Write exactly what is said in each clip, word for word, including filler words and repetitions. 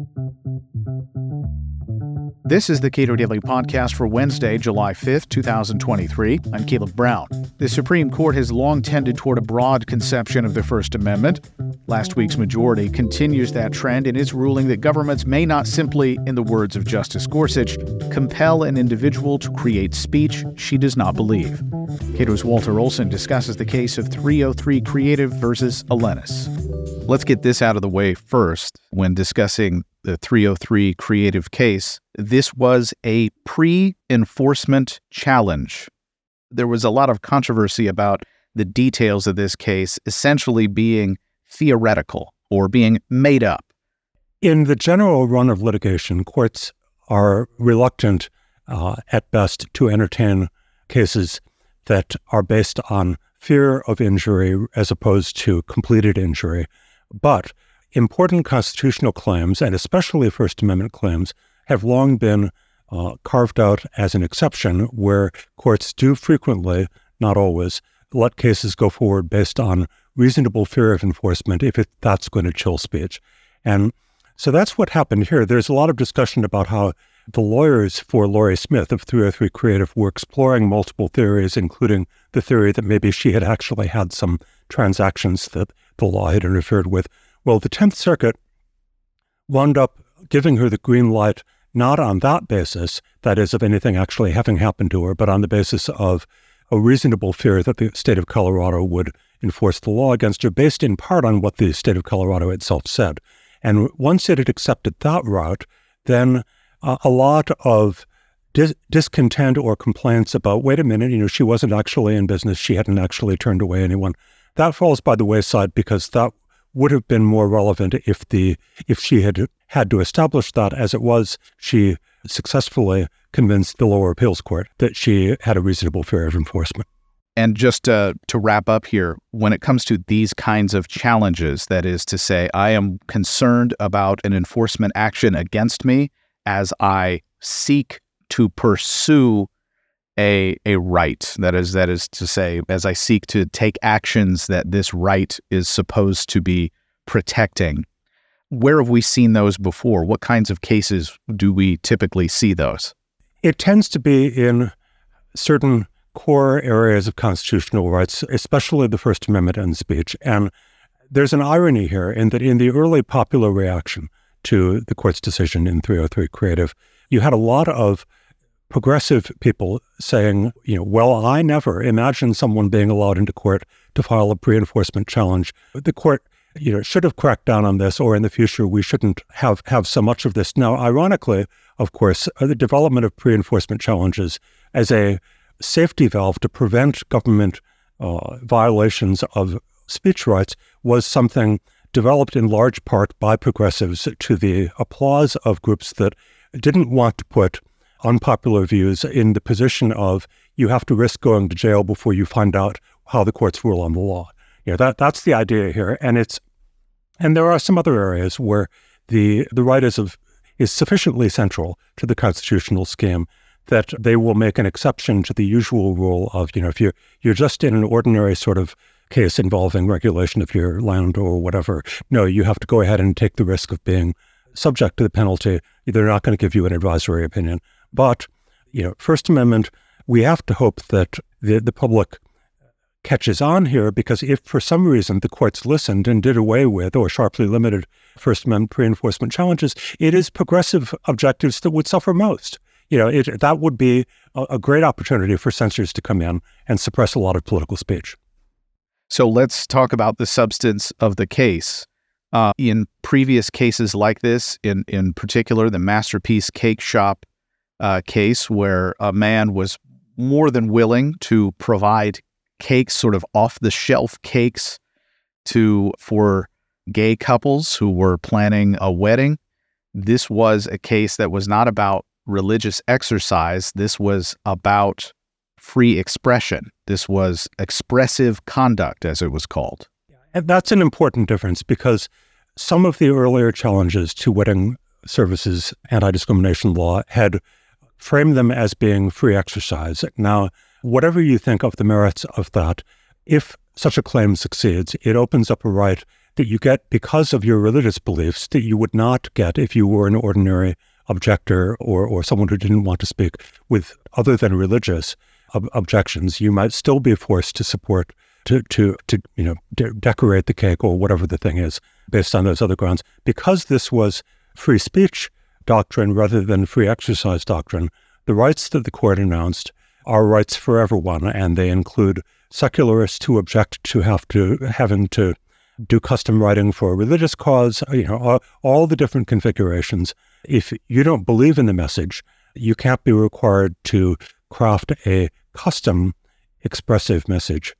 This is the Cato Daily Podcast for Wednesday, July fifth, twenty twenty-three. I'm Caleb Brown. The Supreme Court has long tended toward a broad conception of the First Amendment. Last week's majority continues that trend in its ruling that governments may not simply, in the words of Justice Gorsuch, compel an individual to create speech she does not believe. Cato's Walter Olson discusses the case of three oh three Creative versus Elenis. Let's get this out of the way first. When discussing the three oh three Creative case, this was a pre-enforcement challenge. There was a lot of controversy about the details of this case essentially being theoretical or being made up. In the general run of litigation, courts are reluctant, uh, at best, to entertain cases that are based on fear of injury as opposed to completed injury. But important constitutional claims, and especially First Amendment claims, have long been uh, carved out as an exception where courts do frequently, not always, let cases go forward based on reasonable fear of enforcement if it, that's going to chill speech. And so that's what happened here. There's a lot of discussion about how the lawyers for Laurie Smith of three oh three Creative were exploring multiple theories, including the theory that maybe she had actually had some transactions that the law had interfered with. Well, the Tenth Circuit wound up giving her the green light, not on that basis, that is, of anything actually having happened to her, but on the basis of a reasonable fear that the state of Colorado would enforce the law against her, based in part on what the state of Colorado itself said. And once it had accepted that route, then uh, a lot of dis- discontent or complaints about, wait a minute, you know, she wasn't actually in business, she hadn't actually turned away anyone, that falls by the wayside because that would have been more relevant if the if she had had to establish that. As it was, she successfully convinced the lower appeals court that she had a reasonable fear of enforcement. And just uh, to wrap up here, when it comes to these kinds of challenges, that is to say, I am concerned about an enforcement action against me as I seek to pursue a a right. That is, that is to say, as I seek to take actions that this right is supposed to be protecting. Where have we seen those before? What kinds of cases do we typically see those? It tends to be in certain core areas of constitutional rights, especially the First Amendment and speech. And there's an irony here in that in the early popular reaction to the court's decision in three oh three Creative, you had a lot of progressive people saying, you know, well, I never imagined someone being allowed into court to file a pre-enforcement challenge. The court, you know, should have cracked down on this, or in the future, we shouldn't have, have so much of this. Now, ironically, of course, the development of pre-enforcement challenges as a safety valve to prevent government uh, violations of speech rights was something developed in large part by progressives to the applause of groups that didn't want to put unpopular views in the position of you have to risk going to jail before you find out how the courts rule on the law. You know, that that's the idea here. And it's and there are some other areas where the the right is of is sufficiently central to the constitutional scheme that they will make an exception to the usual rule of, you know, if you're you're just in an ordinary sort of case involving regulation of your land or whatever, no, you have to go ahead and take the risk of being subject to the penalty. They're not going to give you an advisory opinion. But, you know, First Amendment, we have to hope that the, the public catches on here, because if for some reason the courts listened and did away with or sharply limited First Amendment pre-enforcement challenges, it is progressive objectives that would suffer most. You know, it, that would be a, a great opportunity for censors to come in and suppress a lot of political speech. So let's talk about the substance of the case. Uh, in previous cases like this, in, in particular, the Masterpiece Cake Shop uh, case, where a man was more than willing to provide cakes, sort of off-the-shelf cakes, to for gay couples who were planning a wedding. This was a case that was not about religious exercise. This was about free expression. This was expressive conduct, as it was called. And that's an important difference, because some of the earlier challenges to wedding services anti-discrimination law had framed them as being free exercise. Now, whatever you think of the merits of that, if such a claim succeeds, it opens up a right that you get because of your religious beliefs that you would not get if you were an ordinary objector or, or someone who didn't want to speak with other than religious ob- objections. You might still be forced to support, to, to, to you know, de- decorate the cake or whatever the thing is based on those other grounds. Because this was free speech doctrine rather than free exercise doctrine, the rights that the court announced are rights for everyone, and they include secularists who object to have to having to do custom writing for a religious cause, you know, all, all the different configurations. If you don't believe in the message, you can't be required to craft a custom expressive message.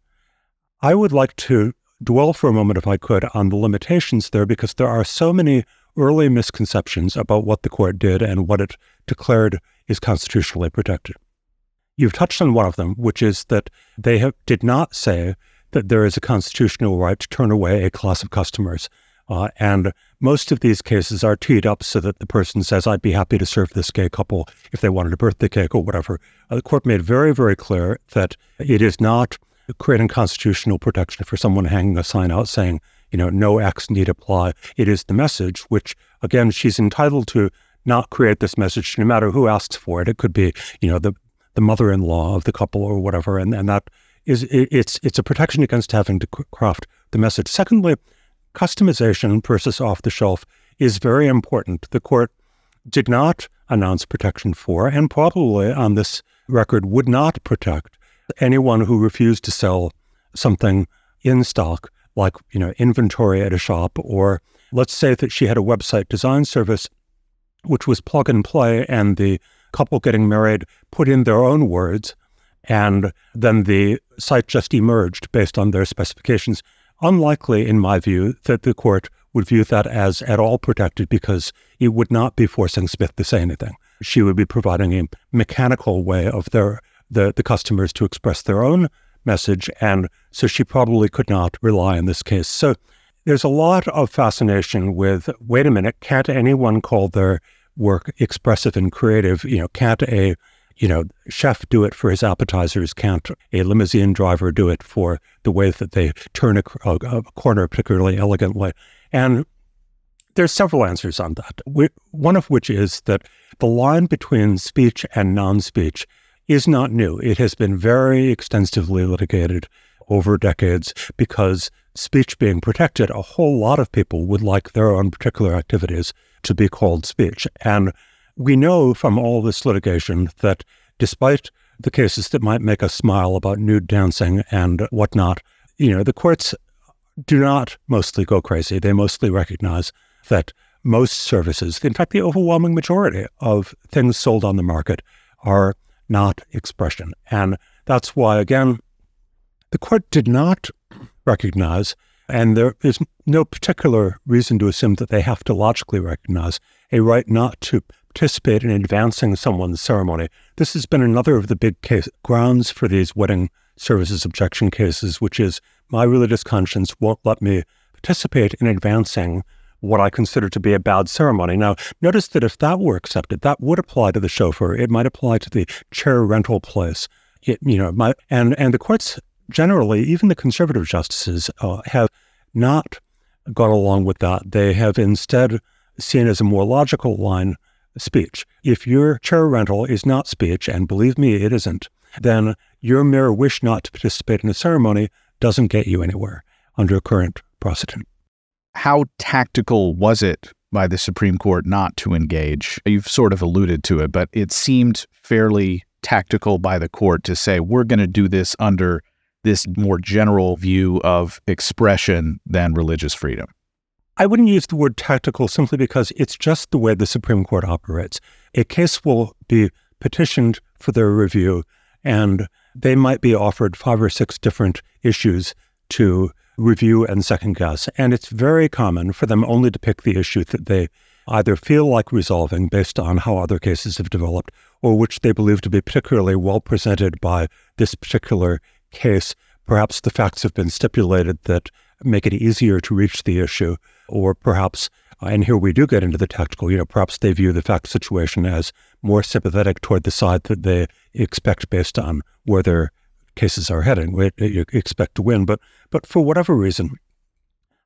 I would like to dwell for a moment, if I could, on the limitations there, because there are so many early misconceptions about what the court did and what it declared is constitutionally protected. You've touched on one of them, which is that they have, did not say that there is a constitutional right to turn away a class of customers. Uh, and most of these cases are teed up so that the person says, I'd be happy to serve this gay couple if they wanted a birthday cake or whatever. Uh, the court made very, very clear that it is not creating constitutional protection for someone hanging a sign out saying, you know, no acts need apply. It is the message, which, again, she's entitled to not create this message no matter who asks for it. It could be, you know, the the mother-in-law of the couple or whatever, and, and that is, it, it's it's a protection against having to craft the message. Secondly, customization versus off-the-shelf is very important. The court did not announce protection for, and probably on this record would not protect anyone who refused to sell something in stock, like, you know, inventory at a shop, or let's say that she had a website design service which was plug and play, and the couple getting married put in their own words, and then the site just emerged based on their specifications. Unlikely, in my view, that the court would view that as at all protected, because it would not be forcing Smith to say anything. She would be providing a mechanical way of their the, the customers to express their own message, and so she probably could not rely on this case. So there's a lot of fascination with, wait a minute, can't anyone call their work expressive and creative? You know, can't a, you know, chef do it for his appetizers? Can't a limousine driver do it for the way that they turn a, a, a corner particularly elegantly? And there's several answers on that. We, one of which is that the line between speech and non-speech is not new. It has been very extensively litigated over decades, because speech being protected, a whole lot of people would like their own particular activities to be called speech. And we know from all this litigation that despite the cases that might make us smile about nude dancing and whatnot, you know, the courts do not mostly go crazy. They mostly recognize that most services, in fact, the overwhelming majority of things sold on the market, are not expression. And that's why, again, the court did not recognize, and there is no particular reason to assume that they have to logically recognize, a right not to participate in advancing someone's ceremony. This has been another of the big case, grounds for these wedding services objection cases, which is my religious conscience won't let me participate in advancing what I consider to be a bad ceremony. Now, notice that if that were accepted, that would apply to the chauffeur. It might apply to the chair rental place. It, you know, might, and and the courts generally, even the conservative justices, uh, have not gone along with that. They have instead seen as a more logical line speech. If your chair rental is not speech, and believe me, it isn't, then your mere wish not to participate in a ceremony doesn't get you anywhere under current precedent. How tactical was it by the Supreme Court not to engage? You've sort of alluded to it, but it seemed fairly tactical by the court to say, we're going to do this under this more general view of expression than religious freedom. I wouldn't use the word tactical simply because it's just the way the Supreme Court operates. A case will be petitioned for their review, and they might be offered five or six different issues to review and second guess. And it's very common for them only to pick the issue that they either feel like resolving based on how other cases have developed, or which they believe to be particularly well presented by this particular case. Perhaps the facts have been stipulated that make it easier to reach the issue, or perhaps, and here we do get into the tactical, you know, perhaps they view the fact situation as more sympathetic toward the side that they expect based on where their cases are heading, you expect to win. But but for whatever reason,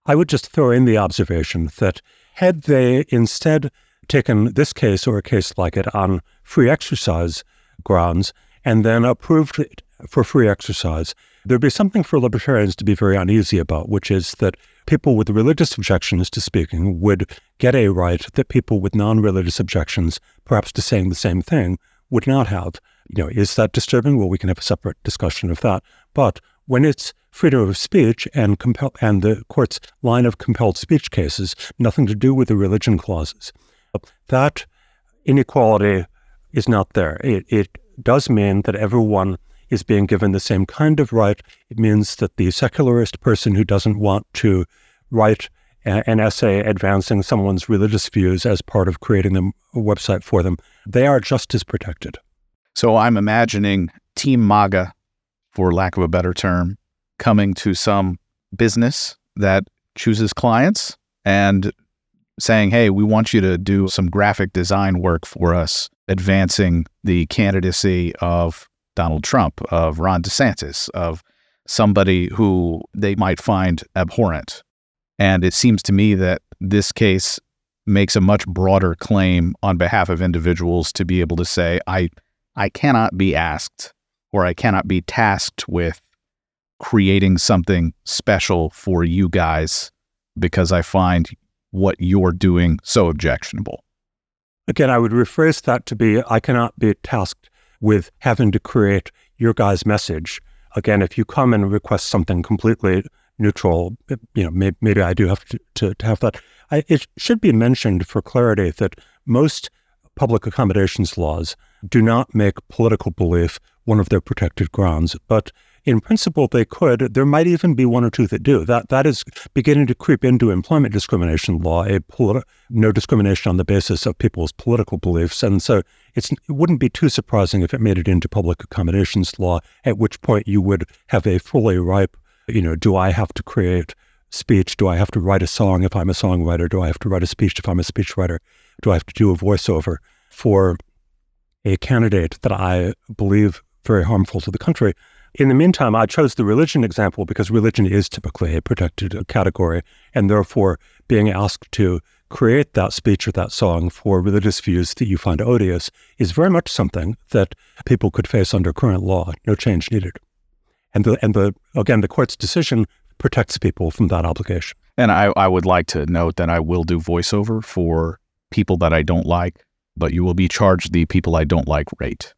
I would just throw in the observation that had they instead taken this case or a case like it on free exercise grounds and then approved it for free exercise, there'd be something for libertarians to be very uneasy about, which is that people with religious objections to speaking would get a right that people with non-religious objections, perhaps to saying the same thing, would not have. You know, is that disturbing? Well, we can have a separate discussion of that. But when it's freedom of speech and compel and the court's line of compelled speech cases, nothing to do with the religion clauses, that inequality is not there. It, it does mean that everyone is being given the same kind of right. It means that the secularist person who doesn't want to write a, an essay advancing someone's religious views as part of creating them, a website for them, they are just as protected. So I'm imagining Team MAGA, for lack of a better term, coming to some business that chooses clients and saying, hey, we want you to do some graphic design work for us, advancing the candidacy of Donald Trump, of Ron DeSantis, of somebody who they might find abhorrent. And it seems to me that this case makes a much broader claim on behalf of individuals to be able to say, I, I cannot be asked or I cannot be tasked with creating something special for you guys because I find what you're doing so objectionable. Again, I would rephrase that to be, I cannot be tasked with having to create your guys' message. Again, if you come and request something completely neutral, you know, maybe, maybe I do have to, to, to have that. I, it should be mentioned for clarity that most public accommodations laws do not make political belief one of their protected grounds, but in principle they could. There might even be one or two that do. That that is beginning to creep into employment discrimination law, a politi- no discrimination on the basis of people's political beliefs. And so it's, it wouldn't be too surprising if it made it into public accommodations law, at which point you would have a fully ripe, you know, do I have to create speech? Do I have to write a song if I'm a songwriter? Do I have to write a speech if I'm a speechwriter? Do I have to do a voiceover for a candidate that I believe very harmful to the country? In the meantime, I chose the religion example because religion is typically a protected category, and therefore being asked to create that speech or that song for religious views that you find odious is very much something that people could face under current law. No change needed. And the and the again, the court's decision protects people from that obligation. And I, I would like to note that I will do voiceover for people that I don't like, but you will be charged the people I don't like rate.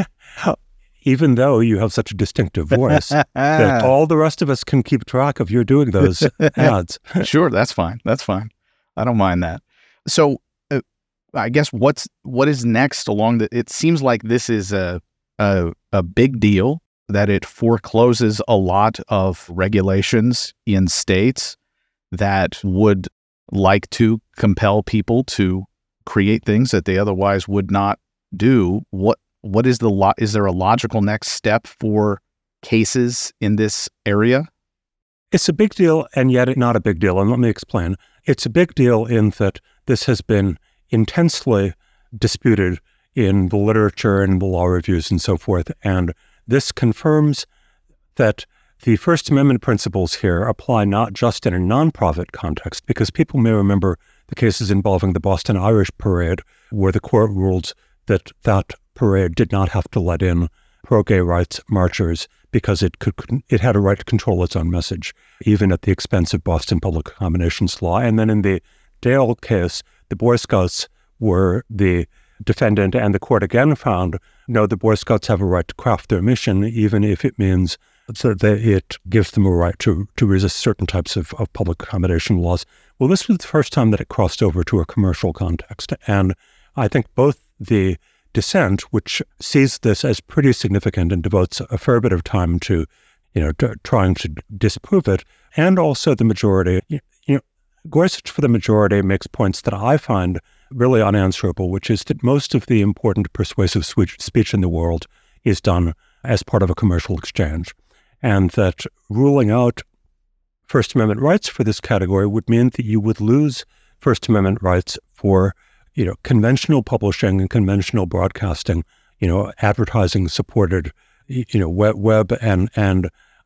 Even though you have such a distinctive voice that all the rest of us can keep track of you're doing those ads. Sure, that's fine. That's fine. I don't mind that. So uh, I guess what's what is next along the, it seems like this is a, a a big deal, that it forecloses a lot of regulations in states that would like to compel people to create things that they otherwise would not do. What What is the lo- is there a logical next step for cases in this area? It's a big deal, and yet not a big deal. And let me explain. It's a big deal in that this has been intensely disputed in the literature and the law reviews and so forth. And this confirms that the First Amendment principles here apply not just in a nonprofit context, because people may remember the cases involving the Boston Irish Parade, where the court ruled that that parade did not have to let in pro-gay rights marchers because it could it had a right to control its own message, even at the expense of Boston public accommodations law. And then in the Dale case, the Boy Scouts were the defendant, and the court again found, no, the Boy Scouts have a right to craft their mission, even if it means that it gives them a right to, to resist certain types of, of public accommodation laws. Well, this was the first time that it crossed over to a commercial context. And I think both the dissent, which sees this as pretty significant and devotes a fair bit of time to, you know, t- trying to disprove it, and also the majority, you know, Gorsuch for the majority makes points that I find really unanswerable, which is that most of the important persuasive speech in the world is done as part of a commercial exchange, and that ruling out First Amendment rights for this category would mean that you would lose First Amendment rights for, you know, conventional publishing and conventional broadcasting, you know, advertising supported, you know, web, web and and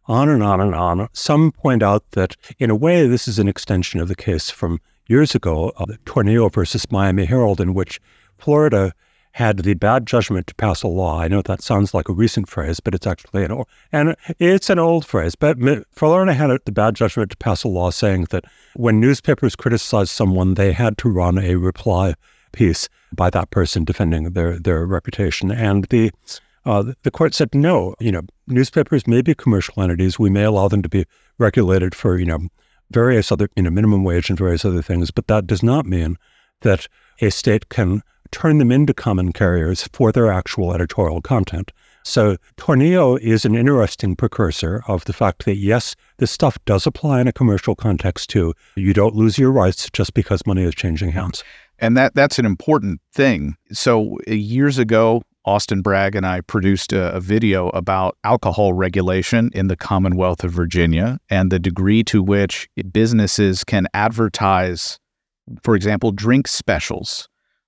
on and on and on. Some point out that, in a way, this is an extension of the case from years ago, uh, Tornillo versus Miami Herald, in which Florida had the bad judgment to pass a law. I know that sounds like a recent phrase, but it's actually an old, and it's an old phrase. But Florida had the bad judgment to pass a law saying that when newspapers criticized someone, they had to run a reply piece by that person defending their their reputation. And the uh, the court said, no, you know, newspapers may be commercial entities. We may allow them to be regulated for, you know, various other, you know, minimum wage and various other things, but that does not mean that a state can turn them into common carriers for their actual editorial content. So Tornillo is an interesting precursor of the fact that, yes, this stuff does apply in a commercial context too. You don't lose your rights just because money is changing hands. And that that's an important thing. So years ago, Austin Bragg and I produced a, a video about alcohol regulation in the Commonwealth of Virginia and the degree to which businesses can advertise, for example, drink specials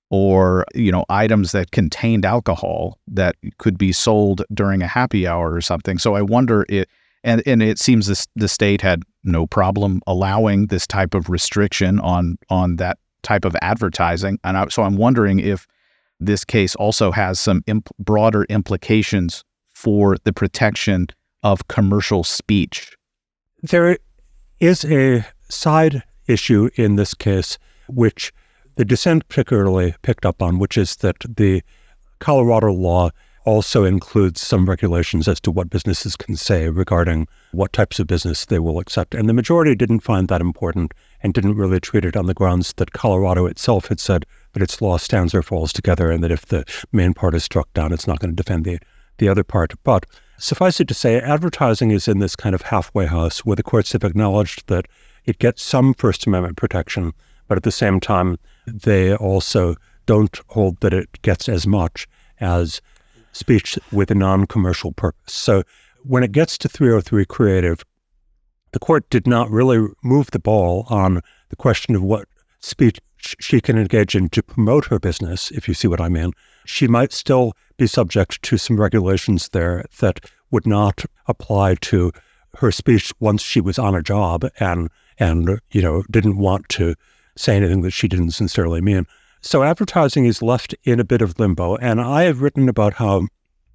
or, you know, items that contained alcohol that could be sold during a happy hour or something. So I wonder, it, and, and it seems this, the state had no problem allowing this type of restriction on on that type of advertising. And I, so I'm wondering if this case also has some imp- broader implications for the protection of commercial speech. There is a side issue in this case, which the dissent particularly picked up on, which is that the Colorado law also includes some regulations as to what businesses can say regarding what types of business they will accept. And the majority didn't find that important and didn't really treat it on the grounds that Colorado itself had said that its law stands or falls together and that if the main part is struck down, it's not going to defend the, the other part. But suffice it to say, advertising is in this kind of halfway house where the courts have acknowledged that it gets some First Amendment protection, but at the same time, they also don't hold that it gets as much as speech with a non-commercial purpose. So when it gets to three oh three creative, the court did not really move the ball on the question of what speech she can engage in to promote her business, if you see what I mean. She might still be subject to some regulations there that would not apply to her speech once she was on a job and, and you know, didn't want to say anything that she didn't sincerely mean. So advertising is left in a bit of limbo, and I have written about how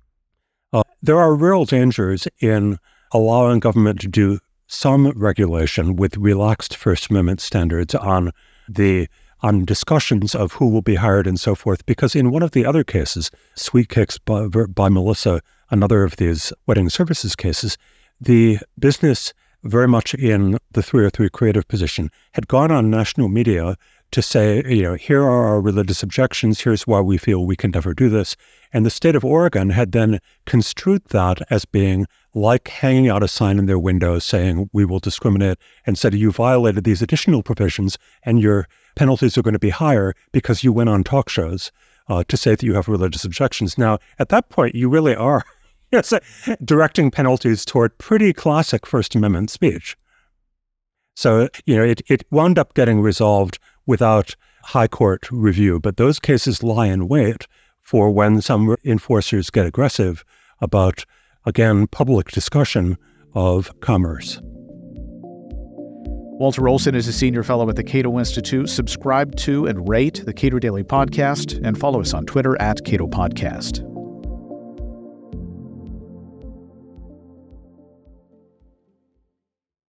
uh, there are real dangers in allowing government to do some regulation with relaxed First Amendment standards on the on discussions of who will be hired and so forth, because in one of the other cases, Sweet Cakes by, by Melissa, another of these wedding services cases, the business very much in the three oh three creative position had gone on national media to say, you know, here are our religious objections, here's why we feel we can never do this. And the state of Oregon had then construed that as being like hanging out a sign in their window saying, we will discriminate, and said, you violated these additional provisions and your penalties are going to be higher because you went on talk shows uh, to say that you have religious objections. Now, at that point, you really are yes, directing penalties toward pretty classic First Amendment speech. So, you know, it, it wound up getting resolved without high court review, but those cases lie in wait for when some enforcers get aggressive about, again, public discussion of commerce. Walter Olson is a senior fellow at the Cato Institute. Subscribe to and rate the Cato Daily Podcast and follow us on Twitter at Cato Podcast.